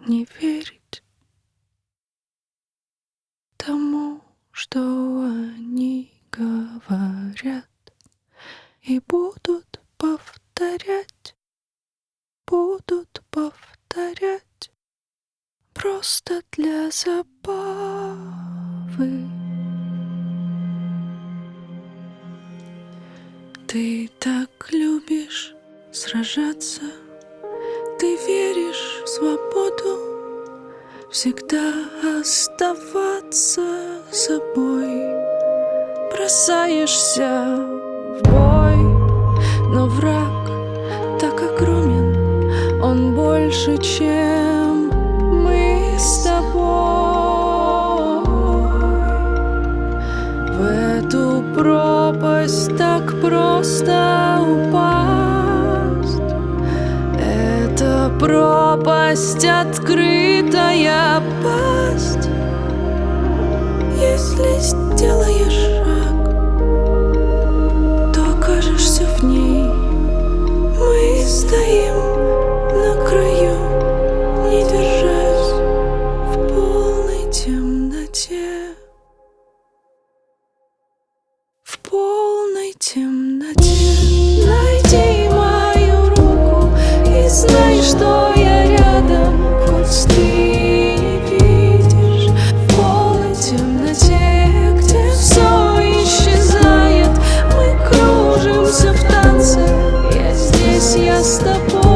не верить тому, что они говорят, и будут повторять просто для забавы. Ты так любишь сражаться, ты веришь в свободу, всегда оставаться собой. Бросаешься в бой, но враг так огромен, он больше, чем мы с тобой. В эту пропасть так просто упасть. Это пропасть, открытая пасть. Если сделаешь шаг, то окажешься в ней. Мы стоим на краю, не держась, в полной темноте. В полной темноте. Найди мою руку и знай, что я рядом, хоть ты не видишь. В полной темноте, где все исчезает, мы кружимся в танце. Я здесь, я с тобой.